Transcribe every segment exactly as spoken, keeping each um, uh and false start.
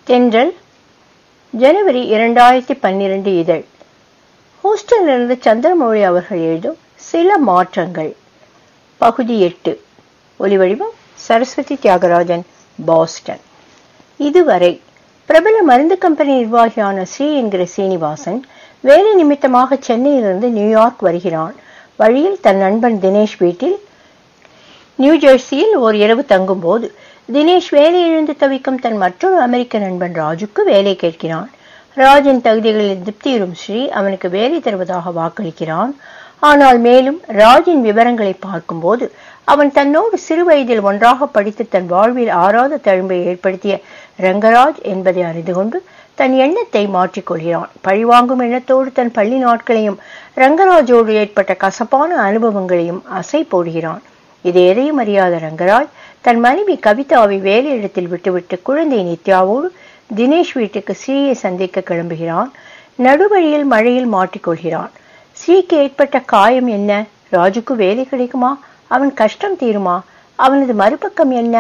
தென்றல் ஜனவரி இரண்டாயிரத்தி பன்னிரண்டு இதழ். ஹூஸ்டனிலிருந்து சந்திரமௌழி அவர்கள் எழுதும் சில மாற்றங்கள். பகுதி எட்டு. ஒலிவடிவம் சரஸ்வதி தியாகராஜன், பாஸ்டன். இதுவரை பிரபல மருந்து கம்பெனி நிர்வாகியான ஸ்ரீ என்கிற சீனிவாசன் வேலை நிமித்தமாக சென்னையிலிருந்து நியூயார்க் வருகிறான். வழியில் தன் நண்பன் தினேஷ் வீட்டில் நியூ ஜெர்சியில் ஓர் இரவு தங்கும் போது தினேஷ் வேலை இழந்து தவிக்கும் தன் மற்றொரு அமெரிக்க நண்பன் ராஜுக்கு வேலை கேட்கிறான். ராஜின் தகுதிகளில் திருப்தியுறும் ஸ்ரீ அவனுக்கு வேலை தருவதாக வாக்களிக்கிறான். ஆனால் மேலும் ராஜின் விவரங்களை பார்க்கும்போது அவன் தன்னோடு சிறு வயதில் ஒன்றாக படித்து தன் வாழ்வில் ஆறாத தழும்பை ஏற்படுத்திய ரங்கராஜ் என்பதை அறிந்து கொண்டு தன் எண்ணத்தை மாற்றிக்கொள்கிறான். பழிவாங்கும் எண்ணத்தோடு தன் பள்ளி நாட்களையும் ரங்கராஜோடு ஏற்பட்ட கசப்பான அனுபவங்களையும் அசை போடுகிறான். இது எதையும் அறியாத ரங்கராஜ் தன் மனைவி கவிதாவை வேலையிடத்தில் விட்டுவிட்டு குழந்தை நித்யாவோடு தினேஷ் வீட்டுக்கு ஸ்ரீயை சந்திக்க கிளம்புகிறான். நடுவழியில் மழையில் மாட்டிக்கொள்கிறான். ஸ்ரீக்கு ஏற்பட்ட காயம் என்ன? ராஜுக்கு வேலை கிடைக்குமா? அவன் கஷ்டம் தீருமா? அவனது மறுபக்கம் என்ன?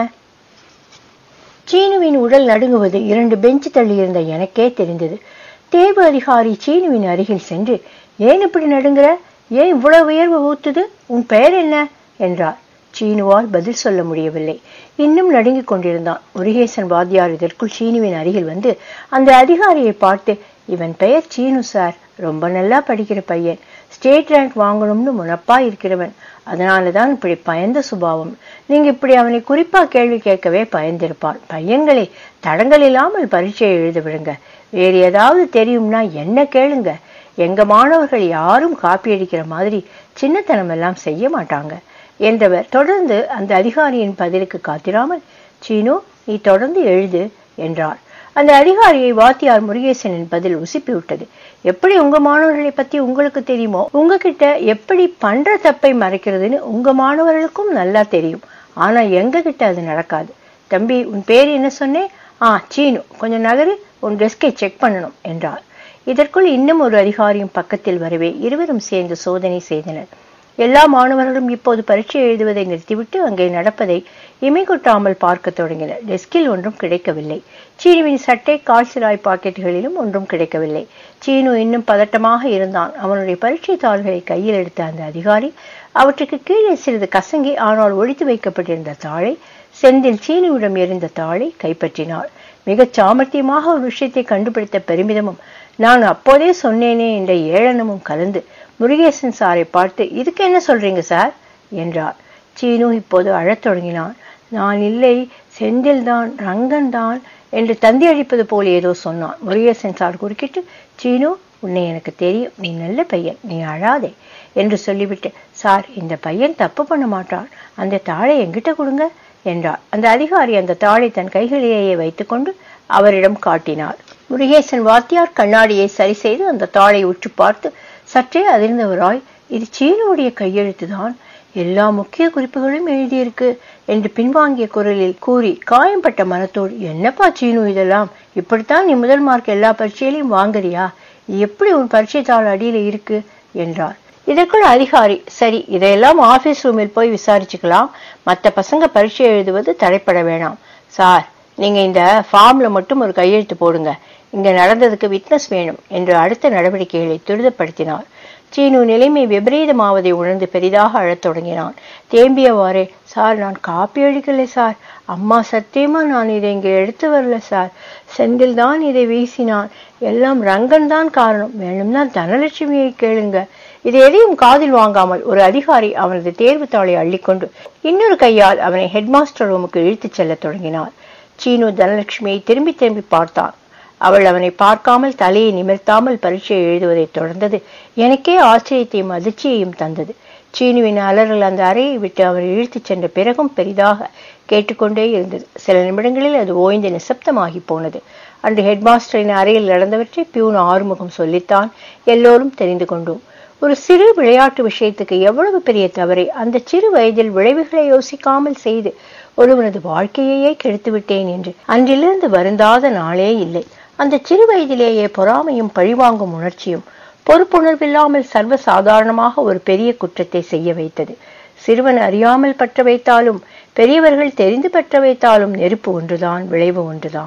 சீனுவின் உடல் நடுங்குவது இரண்டு பெஞ்சு தள்ளி இருந்த எனக்கே தெரிந்தது. தேர்வு அதிகாரி சீனுவின் அருகில் சென்று, ஏன் இப்படி நடுங்குற? ஏன் இவ்வளவு உயர்வு ஊத்துது? உன் பெயர் என்ன என்றார். சீனுவால் பதில் சொல்ல முடியவில்லை. இன்னும் நடுங்கிக் கொண்டிருந்தான். முருகேசன் வாத்தியார் இதற்குள் சீனுவின் அருகில் வந்து அந்த அதிகாரியை பார்த்து, இவன் பெயர் சீனு சார், ரொம்ப நல்லா படிக்கிற பையன், ஸ்டேட் ரேங்க் வாங்கணும்னு முனப்பா இருக்கிறவன், அதனாலதான் இப்படி பயந்த சுபாவம். நீங்க இப்படி அவனை குறிப்பா கேள்வி கேட்கவே பயந்திருப்பான். பையன்களை தடங்கள் இல்லாமல் பரீட்சை எழுத விடுங்க. வேறு ஏதாவது தெரியும்னா என்ன கேளுங்க. எங்க மாணவர்கள் யாரும் காப்பி அடிக்கிற மாதிரி சின்னத்தனம் எல்லாம் செய்ய மாட்டாங்க என்றவர் தொடர்ந்து அந்த அதிகாரியின் பதிலுக்கு காத்திராமல், சீனு, நீ தொடர்ந்து எழுது என்றார். அந்த அதிகாரியை வாத்தியார் முருகேசனின் பதில் உசுப்பி விட்டது. எப்படி உங்க மாணவர்களை பத்தி உங்களுக்கு தெரியுமோ, உங்ககிட்ட எப்படி பண்ற தப்பை மறைக்கிறதுன்னு உங்க மாணவர்களுக்கும் நல்லா தெரியும். ஆனா எங்க கிட்ட அது நடக்காது. தம்பி, உன் பேர் என்ன சொன்னே? ஆ, சீனு. கொஞ்சம் நகரு, உன் டெஸ்கை செக் பண்ணணும் என்றார். இதற்குள் இன்னும் ஒரு அதிகாரியும் பக்கத்தில் வரவே இருவரும் சேர்ந்து சோதனை செய்தனர். எல்லா மாணவர்களும் இப்போது பரீட்சை எழுதுவதை நிறுத்திவிட்டு அங்கே நடப்பதை இமை கொட்டாமல் பார்க்க தொடங்கினர். டெஸ்கில் ஒன்றும் கிடைக்கவில்லை. சீனுவின் சட்டை, கால்சிராய் பாக்கெட்டுகளிலும் ஒன்றும் கிடைக்கவில்லை. சீனு இன்னும் பதட்டமாக இருந்தான். அவனுடைய பரீட்சை தாள்களை கையில் எடுத்த அந்த அதிகாரி அவற்றுக்கு கீழே சிறிது கசங்கி ஆனால் ஒழித்து வைக்கப்பட்டிருந்த தாளை, செந்தில் சீனுவிடம் எறிந்த தாளை கைப்பற்றினார். மிகச் சாமர்த்தியமாக ஒரு விஷயத்தை கண்டுபிடித்த பெருமிதமும் நான் அப்போதே சொன்னேனே என்ற ஏளனமும் கலந்து முருகேசன் சாரை பார்த்து, இதுக்கு என்ன சொல்றீங்க சார் என்றார். சீனு இப்போது அழத் தொடங்கினான். நான் இல்லை, செந்தில் தான், ரங்கன் தான் என்று தந்தி அழிப்பது போல் ஏதோ சொன்னான். முருகேசன் சார் குறுக்கிட்டு, சீனு, உன்னை எனக்கு தெரியும், நீ நல்ல பையன், நீ அழாதே என்று சொல்லிவிட்டு, சார், இந்த பையன் தப்பு பண்ண மாட்டான், அந்த தாளை எங்கிட்ட கொடுங்க என்றார். அந்த அதிகாரி அந்த தாளை தன் கைகளிலேயே வைத்துக்கொண்டு அவரிடம் காட்டினார். முருகேசன் வாத்தியார் கண்ணாடியை சரி செய்து அந்த தாளை உற்று பார்த்து சற்றே அதிர்ந்தவராய், இது சீனுடைய கையெழுத்துதான், எல்லா முக்கிய குறிப்புகளும் எழுதியிருக்கு என்று பின்வாங்கிய குரலில் கூறி காயம்பட்ட மனத்தோடு, என்னப்பா சீனு இதெல்லாம்? இப்படித்தான் நீ முதல் மார்க் எல்லா பரீட்சையிலையும் வாங்குறியா? எப்படி உன் பரீட்சை தாள் அடியில இருக்கு என்றார். இதற்குள் அதிகாரி, சரி, இதையெல்லாம் ஆபீஸ் ரூமில் போய் விசாரிச்சுக்கலாம், மற்ற பசங்க பரீட்சை எழுதுவது தடைப்பட வேணாம். சார், நீங்க இந்த ஃபார்ம்ல மட்டும் ஒரு கையெழுத்து போடுங்க, இங்க நடந்ததுக்கு விட்னஸ் வேணும் என்று அடுத்த நடவடிக்கைகளை துரிதப்படுத்தினார். சீனு நிலைமை விபரீதமாவதை உணர்ந்து பெரிதாக அழத் தொடங்கினான். தேம்பியவாறே, சார், நான் காப்பி அடிக்கலை சார், அம்மா சத்தியமா நான் இதை இங்கே எடுத்து வரல சார், செந்தில் தான் இதை வீசினான், எல்லாம் ரங்கன் தான் காரணம், வேணும்னா தனலட்சுமியை கேளுங்க. இதை எதையும் காதில் வாங்காமல் ஒரு அதிகாரி அவனது தேர்வு தாளை அள்ளிக்கொண்டு இன்னொரு கையால் அவனை ஹெட்மாஸ்டர் ரூமுக்கு இழுத்துச் செல்ல தொடங்கினார். சீனு தனலட்சுமியை திரும்பி திரும்பி பார்த்தான். அவள் அவனை பார்க்காமல் தலையை நிமிர்த்தாமல் பரீட்சை எழுதுவதை தொடர்ந்தது எனக்கே ஆச்சரியத்தையும் அதிர்ச்சியையும் தந்தது. சீனுவின் அலறல் அந்த அறையை விட்டு அவரை இழுத்துச் சென்ற பிறகும் பெரிதாக கேட்டுக்கொண்டே இருந்தது. சில நிமிடங்களில் அது ஓய்ந்து நிசப்தமாகி போனது. அன்று ஹெட்மாஸ்டரின் அறையில் நடந்தவற்றை பியூன் ஆறுமுகம் சொல்லித்தான் எல்லோரும் தெரிந்து கொண்டோம். ஒரு சிறு விளையாட்டு விஷயத்துக்கு எவ்வளவு பெரிய தவறை அந்த சிறு வயதில் விளைவுகளை யோசிக்காமல் செய்து ஒருவனது வாழ்க்கையையே கெடுத்துவிட்டேன் என்று அன்றிலிருந்து வருந்தாத நாளே இல்லை. அந்த சிறு வயதிலேயே பொறாமையும் பழிவாங்கும் உணர்ச்சியும் பொறுப்புணர்வில்லாமல் சர்வ சாதாரணமாக ஒரு பெரிய குற்றத்தை செய்ய வைத்தது. சிறுவன் அறியாமல் பற்ற வைத்தாலும் பெரியவர்கள் தெரிந்து பற்ற வைத்தாலும் நெருப்பு ஒன்றுதான், விளைவு ஒன்றுதான்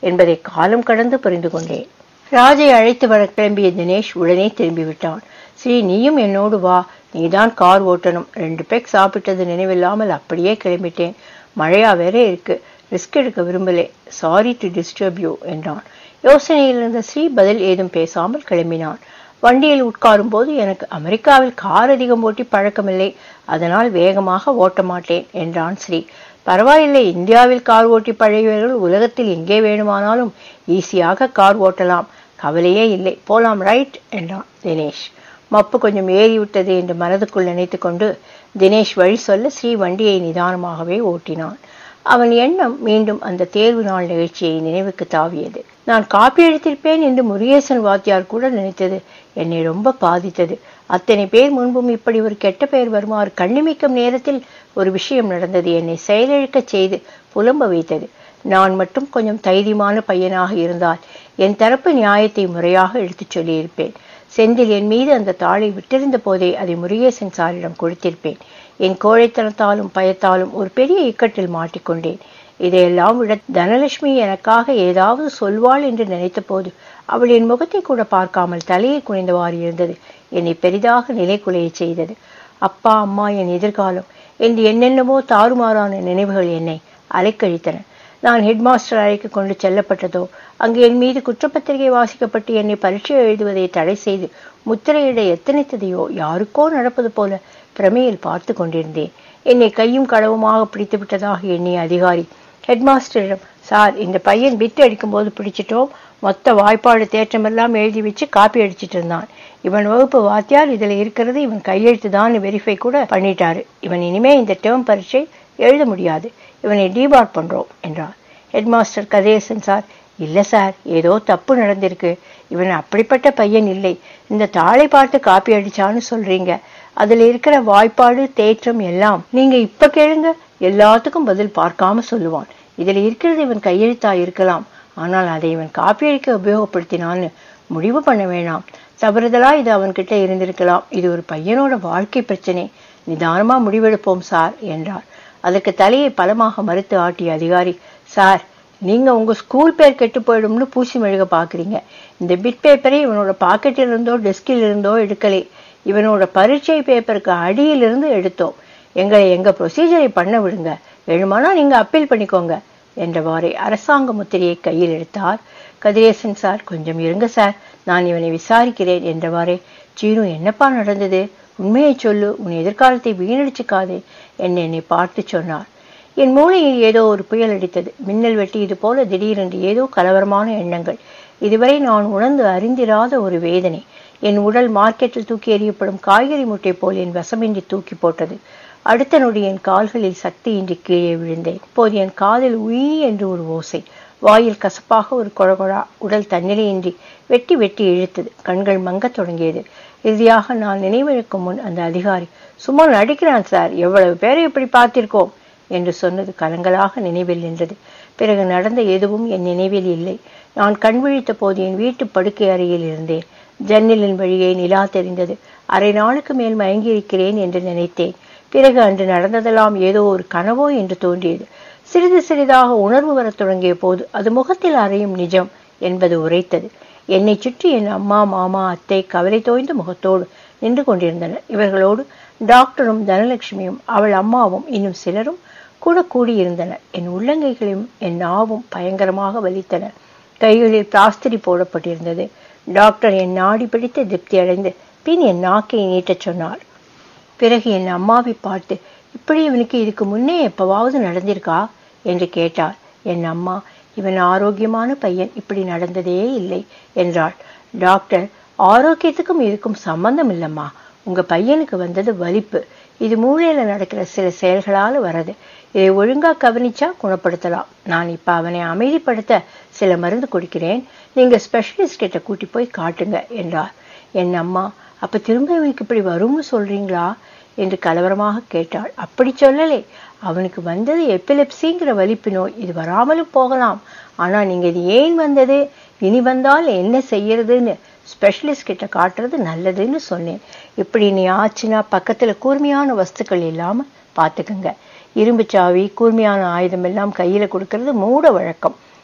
என்பதை காலம் கடந்து புரிந்து கொண்டேன். ராஜை அழைத்து வர கிளம்பிய தினேஷ் உடனே திரும்பிவிட்டான். ஸ்ரீ, நீயும் என்னோடு வா, நீதான் கார் ஓட்டணும். ரெண்டு பேக் சாப்பிட்டது நினைவில்லாமல் அப்படியே கிளம்பிட்டேன். மழையா வேற இருக்கு, ரிஸ்க் எடுக்க விரும்பலே. சாரி டு டிஸ்டர்ப் யூ என்றான். யோசனையில் இருந்த ஸ்ரீ பதில் ஏதும் பேசாமல் கிளம்பினான். வண்டியில் உட்காரும் போது, எனக்கு அமெரிக்காவில் கார் அதிகம் ஓட்டி பழக்கமில்லை, அதனால் வேகமாக ஓட்ட மாட்டேன் என்றான் ஸ்ரீ. பரவாயில்லை, இந்தியாவில் கார் ஓட்டி பழகியவர்கள் உலகத்தில் எங்கே வேணுமானாலும் ஈஸியாக கார் ஓட்டலாம், கவலையே இல்லை, போலாம், ரைட் என்றான் தினேஷ். மப்பு கொஞ்சம் ஏறிவிட்டது என்று மனதுக்குள் நினைத்து கொண்டு தினேஷ் வழி சொல்ல ஸ்ரீ வண்டியை நிதானமாகவே ஓட்டினான். அவன் எண்ணம் மீண்டும் அந்த தேர்வு நாள் நிகழ்ச்சியை நினைவுக்கு தாவியது. நான் காப்பி அடித்திருப்பேன் என்று முருகேசன் வாத்தியார் கூட நினைத்தது என்னை ரொம்ப பாதித்தது. அத்தனை பேர் முன்பும் இப்படி ஒரு கெட்ட பெயர் வருமாறு கண்ணிமிக்கும் நேரத்தில் ஒரு விஷயம் நடந்தது. என்னை செயலிழக்க செய்து புலம்ப வைத்தது. நான் மட்டும் கொஞ்சம் தைரியமான பையனாக இருந்தால் என் தரப்பு நியாயத்தை முறையாக எடுத்துச் சொல்லியிருப்பேன். செந்தில் என் மீது அந்த தாளை விட்டிருந்த போதே அதை முருகேசன் சாரிடம் கொடுத்திருப்பேன். என் கோழைத்தனத்தாலும் பயத்தாலும் ஒரு பெரிய இக்கட்டில் மாட்டிக்கொண்டேன். இதையெல்லாம் விட தனலட்சுமி எனக்காக ஏதாவது சொல்வாள் என்று நினைத்த போது அவள் என் முகத்தை கூட பார்க்காமல் தலையை குனிந்தவாறு இருந்தது என்னை பெரிதாக நிலை குலைய செய்தது. அப்பா, அம்மா, என் எதிர்காலம் என்று என்னென்னவோ தாறுமாறான நினைவுகள் என்னை அலைக்கழித்தன. நான் ஹெட்மாஸ்டர் அறைக்கு கொண்டு செல்லப்பட்டதோ, அங்கு என் மீது குற்றப்பத்திரிகை வாசிக்கப்பட்டு என்னை பரீட்சை எழுதுவதை தடை செய்து முத்திரையிட எத்தனைத்ததையோ யாருக்கோ நடப்பது போல பிரமையில் பார்த்து கொண்டிருந்தேன். என்னை கையும் களவுமாக பிடித்து விட்டதாக எண்ணிய அதிகாரி ஹெட்மாஸ்டரிடம், சார், இந்த பையன் பிட்டு அடிக்கும் போது பிடிச்சிட்டோம், மொத்த வாய்ப்பாடு தேற்றமெல்லாம் எழுதி வச்சு காப்பி அடிச்சிட்டு இருந்தான். இவன் வகுப்பு வாத்தியார், இதில் இருக்கிறது இவன் கையெழுத்து தான் வெரிஃபை கூட பண்ணிட்டாரு. இவன் இனிமே இந்த டேர்ம் பரீட்சை எழுத முடியாது, இவனை டிபார்ட் பண்றோம் என்றார். ஹெட்மாஸ்டர் கதிரேசன் சார், இல்லை சார், ஏதோ தப்பு நடந்திருக்கு, இவன் அப்படிப்பட்ட பையன் இல்லை, இந்த தாளை பார்த்து காப்பி அடிச்சான்னு சொல்றீங்க, அதுல இருக்கிற வாய்ப்பாடு தேற்றம் எல்லாம் நீங்க இப்ப கேளுங்க, எல்லாத்துக்கும் பதில் பார்க்காம சொல்லுவான். இதுல இருக்கிறது இவன் கையெழுத்தா இருக்கலாம், ஆனால் அதை இவன் காப்பி அடிக்க உபயோகப்படுத்தினான்னு முடிவு பண்ண வேணாம். தவறுதலா இது அவன்கிட்ட இருந்திருக்கலாம். இது ஒரு பையனோட வாழ்க்கை பிரச்சனை, நிதானமா முடிவெடுப்போம் சார் என்றார். அதற்கு தலையை பலமாக மறுத்து ஆட்டிய அதிகாரி, சார், நீங்க உங்க ஸ்கூல் பேர் கெட்டு போயிடும்னு பூசி மெழுக பாக்குறீங்க. இந்த பிட் பேப்பரை இவனோட பாக்கெட்டில் இருந்தோ டெஸ்கில் இருந்தோ எடுக்கலே, இவனோட பரீட்சை பேப்பருக்கு அடியிலிருந்து எடுத்தோம். எங்களை எங்க ப்ரொசீஜரை பண்ண விடுங்க, எழுமானா நீங்க அப்பீல் பண்ணிக்கோங்க என்றவாறே அரசாங்க முத்திரையை கையில் எடுத்தார். கதிரேசன் சார், கொஞ்சம் இருங்க சார், நான் இவனை விசாரிக்கிறேன் என்றவாறே, சீனு, என்னப்பா நடந்தது, உண்மையை சொல்லு, உன் எதிர்காலத்தை வீணடிச்சுக்காதே என்று என்னை பார்த்து சொன்னார். என் மூளையில் ஏதோ ஒரு புயல் அடித்தது, மின்னல் வெட்டியது போல திடீரென்று ஏதோ கலவரமான எண்ணங்கள், இதுவரை நான் உணர்ந்து அறிந்திராத ஒரு வேதனை. என் உடல் மார்க்கெட்டில் தூக்கி எறியப்படும் காய்கறி முட்டை போல் என் வசமின்றி தூக்கி போட்டது. அடுத்த நொடி என் கால்களில் சக்தியின்றி கீழே விழுந்தேன். இப்போது என் காதில் உயி என்று ஒரு ஓசை, வாயில் கசப்பாக ஒரு கொழகொழா, உடல் தன்னிலையின்றி வெட்டி வெட்டி இழுத்தது. கண்கள் மங்கத் தொடங்கியது. இறுதியாக நான் நினைவிழக்கும் முன் அந்த அதிகாரி, சும்மா நடிக்கிறான் சார், எவ்வளவு பேரை இப்படி பார்த்திருக்கோம் என்று சொன்னது கலங்களாக நினைவில் நின்றது. பிறகு நடந்த எதுவும் என் நினைவில் இல்லை. நான் கண் விழித்த போது என் வீட்டு படுக்கை அறையில் இருந்தேன். ஜன்னலின் வழியே நிலா தெரிந்தது. அரை நாளுக்கு மேல் மயங்கியிருக்கிறேன் என்று நினைத்தேன். பிறகு அன்று நடந்ததெல்லாம் ஏதோ ஒரு கனவோ என்று தோன்றியது. சிறிது சிறிதாக உணர்வு வரத் தொடங்கிய போது அது முகத்தில் அறையும் நிஜம் என்பது உரைத்தது. என்னை சுற்றி என் அம்மா, மாமா, அத்தை கவலை தோய்ந்த முகத்தோடு நின்று கொண்டிருந்தனர். இவர்களோடு டாக்டரும் தனலட்சுமியும் அவள் அம்மாவும் இன்னும் சிலரும் கூட கூடியிருந்தனர். என் உள்ளங்கைகளையும் என் நாவும் பயங்கரமாக வலித்தன. கைகளில் பிளாஸ்திரி போடப்பட்டிருந்தது. டாக்டர் என் நாடி பிடித்து திருப்தி அடைந்து பின் என் நாக்கை நீட்டச் சொன்னார். பிறகு என் அம்மாவை பார்த்து, இப்படி இவனுக்கு இதுக்கு முன்னே எப்பவாவது நடந்திருக்கா என்று கேட்டார். என் அம்மா, இவன் ஆரோக்கியமான பையன், இப்படி நடந்ததே இல்லை என்றாள். டாக்டர், ஆரோக்கியத்துக்கும் இதுக்கும் சம்பந்தம் இல்லம்மா, உங்க பையனுக்கு வந்தது வலிப்பு, இது மூளையில நடக்கிற சில செயல்களால வரது, இதை ஒழுங்கா கவனிச்சா குணப்படுத்தலாம். நான் இப்ப அவனை அமைதிப்படுத்த சில மருந்து கொடுக்கிறேன், நீங்க ஸ்பெஷலிஸ்ட் கிட்ட கூட்டி போய் காட்டுங்க என்றார். என் அம்மா, அப்ப திரும்ப இவனுக்கு இப்படி வரும்னு சொல்றீங்களா என்று கலவரமாக கேட்டாள். அப்படி சொல்லலே, அவனுக்கு வந்தது எபிலெப்சிங்கிற வலிப்பு நோய், இது வராமலும் போகலாம், ஆனா நீங்க இது ஏன் வந்தது, இனி வந்தால் என்ன செய்யறதுன்னு ஸ்பெஷலிஸ்ட் கிட்ட காட்டுறது நல்லதுன்னு சொன்னேன். இப்படி நீ ஆச்சுன்னா பக்கத்துல கூர்மையான வஸ்துக்கள் இல்லாம பாத்துக்குங்க. இரும்பு சாவி, கூர்மையான ஆயுதம் எல்லாம் கையில கொடுக்கறது மூட வழக்கம்.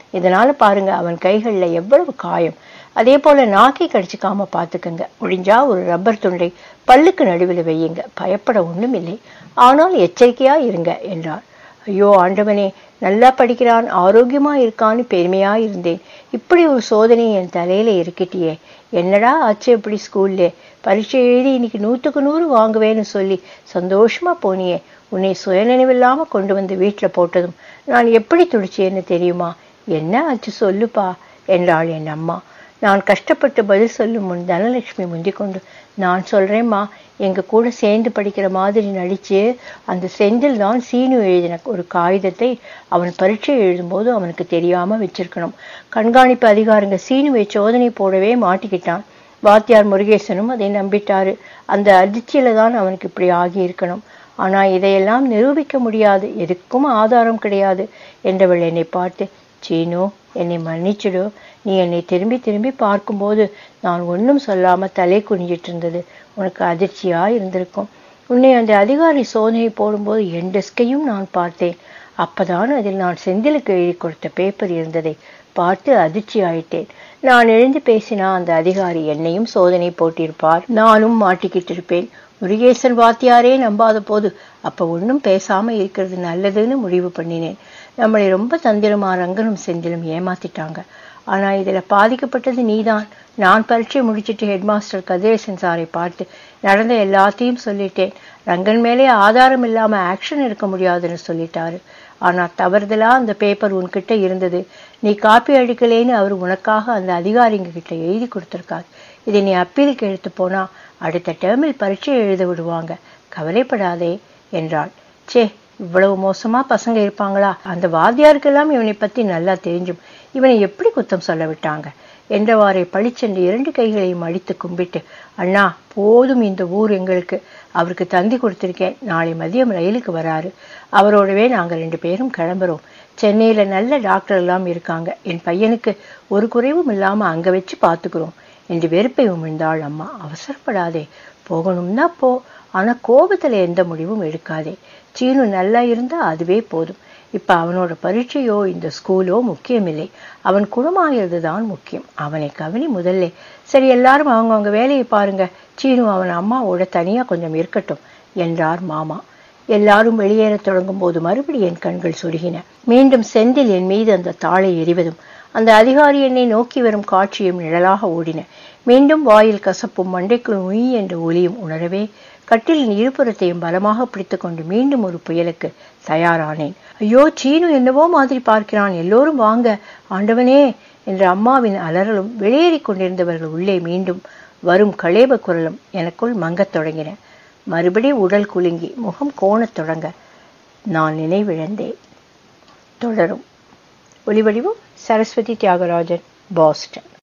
இதனால பாருங்க அவன் கைகள்ல எவ்வளவு காயம். அதே போல நாக்கை கடிச்சுக்காம பாத்துக்கங்க. முடிஞ்சா ஒரு ரப்பர் துண்டை பல்லுக்கு நடுவில் வையுங்க. பயப்பட ஒண்ணும் இல்லை, ஆனால் எச்சரிக்கையா இருங்க என்றார். ஐயோ ஆண்டவனே, நல்லா படிக்கிறான், ஆரோக்கியமா இருக்கான்னு பெருமையா இருந்தேன். இப்படி ஒரு சோதனை என் தலையில இருக்கிட்டியே. என்னடா ஆச்சு இப்படி ஸ்கூல்ல பரீட்சை எழுதி இன்னைக்கு நூற்றுக்கு நூறு வாங்குவேன்னு சொல்லி சந்தோஷமா போனியே. உன்னை சுயநினைவில்லாம கொண்டு வந்து வீட்டுல போட்டதும் நான் எப்படி துடிச்சேன்னு தெரியுமா? என்ன ஆச்சு சொல்லுப்பா என்றாள் என் அம்மா. நான் கஷ்டப்பட்டு பதில் சொல்லும் முன் தனலட்சுமி முந்திக் கொண்டு, நான் சொல்றேம்மா, எங்க கூட சேர்ந்து படிக்கிற மாதிரி நடிச்சு அந்த செந்தில் தான் சீனு எழுதின ஒரு காகிதத்தை அவன் பரீட்சை எழுதும்போது அவனுக்கு தெரியாம வச்சிருக்கணும். கண்காணிப்பு அதிகாரிங்க சீனுவை சோதனை போடவே மாட்டிக்கிட்டான். வாத்தியார் முருகேசனும் அதை நம்பிட்டாரு. அந்த அதிர்ச்சியில தான் அவனுக்கு இப்படி ஆகி இருக்கணும். ஆனா இதையெல்லாம் நிரூபிக்க முடியாது, எதுக்கும் ஆதாரம் கிடையாது என்றவள் என்னை பார்த்து, சீனு என்னை மன்னிச்சுடு. நீ என்னை திரும்பி திரும்பி பார்க்கும்போது நான் ஒன்றும் சொல்லாம தலை குனிஞ்சிட்டு இருந்தது உனக்கு அதிர்ச்சியா இருந்திருக்கும். உன்னை அந்த அதிகாரி சோதனை போடும்போது என் டெஸ்கையும் நான் பார்த்தேன். அப்பதான் அதில் நான் செந்திலுக்கு எழுதி கொடுத்த பேப்பர் இருந்ததை பார்த்து அதிர்ச்சி ஆயிட்டேன். நான் எழுந்து பேசினா அந்த அதிகாரி என்னையும் சோதனை போட்டிருப்பார், நானும் மாட்டிக்கிட்டு இருப்பேன். முருகேசன் வாத்தியாரே நம்பாத போது அப்ப ஒன்றும் பேசாம இருக்கிறது நல்லதுன்னு முடிவு பண்ணினேன். நம்மளை ரொம்ப தந்திரமா ரங்கனும் செந்திலும் ஏமாத்திட்டாங்க. ஆனா இதுல பாதிக்கப்பட்டது நீதான். நான் பரீட்சை முடிச்சிட்டு ஹெட்மாஸ்டர் கதிரேசன் சாரை பார்த்து நடந்த எல்லாத்தையும் சொல்லிட்டேன். ரங்கன் மேலே ஆதாரம் இல்லாம ஆக்ஷன் எடுக்க முடியாதுன்னு சொல்லிட்டாரு. ஆனா தவறுதலா அந்த பேப்பர் உன்கிட்ட இருந்தது. நீ காப்பி அடிக்கலேன்னு அவர் உனக்காக அந்த அதிகாரிங்க கிட்ட எழுதி கொடுத்திருக்காரு. இதை நீ அப்பீலுக்கு எடுத்து போனா அடுத்த டேர்மில் பரீட்சை எழுத விடுவாங்க. கவலைப்படாதே என்றாள். சே, இவ்வளவு மோசமா பசங்க இருப்பாங்களா? அந்த வாத்தியாருக்கெல்லாம் இவனை பத்தி நல்லா தெரிஞ்சும் இவனை எப்படி குத்தம் சொல்ல விட்டாங்க என்றவாறே பழிச்சென்று இரண்டு கைகளையும் அடித்து கும்பிட்டு, அண்ணா போதும், இந்த ஊர் எங்களுக்கு. அவருக்கு தந்தி கொடுத்திருக்கேன். நாளை மதியம் ரயிலுக்கு வராரு. அவரோடவே நாங்க ரெண்டு பேரும் கிளம்புறோம். சென்னையில நல்ல டாக்டர் எல்லாம் இருக்காங்க. என் பையனுக்கு ஒரு குறைவும் இல்லாம அங்க வச்சு பாத்துக்கிறோம் என்று வெறுப்பை உமிழ்ந்தாள் அம்மா. அவசரப்படாதே, போகணும்னா போ, ஆனா கோபத்துல எந்த முடிவும் எடுக்காதே. சீனு நல்லா இருந்தா அதுவே போதும். இப்ப அவனோட பரீட்சையோ இந்த ஸ்கூலோ முக்கியமில்லை, அவன் குணமாகிறது தான் முக்கியம். அவனை கவனி முதல்ல. சரி, எல்லாரும் அவங்க அவங்க வேலையை பாருங்க. சீனு அவன் அம்மாவோட தனியா கொஞ்சம் இருக்கட்டும் என்றார் மாமா. எல்லாரும் வெளியேற தொடங்கும் போது மறுபடி என் கண்கள் சொருகின. மீண்டும் செந்தில் என் மீது அந்த தாளை எறிவதும் அந்த அதிகாரி என்னை நோக்கி வரும் காட்சியும் நிழலாக ஓடின. மீண்டும் வாயில் கசப்பும் மண்டைக்குள் உய் என்ற ஒலியும் உணரவே கட்டிலின் இருபுறத்தையும் பலமாக பிடித்து கொண்டு மீண்டும் ஒரு புயலுக்கு தயாரானேன். ஐயோ, சீனு என்னவோ மாதிரி பார்க்கிறான், எல்லோரும் வாங்க ஆண்டவனே என்ற அம்மாவின் அலறலும் வெளியேறி கொண்டிருந்தவர்கள் உள்ளே மீண்டும் வரும் கலேப குரலும் எனக்குள் மங்கத் தொடங்கின. மறுபடி உடல் குலுங்கி முகம் கோணத் தொடங்க நான் நினைவிழந்தேன். தொடரும். ஒலிவடிவும் சரஸ்வதி தியாகராஜன், பாஸ்டன்.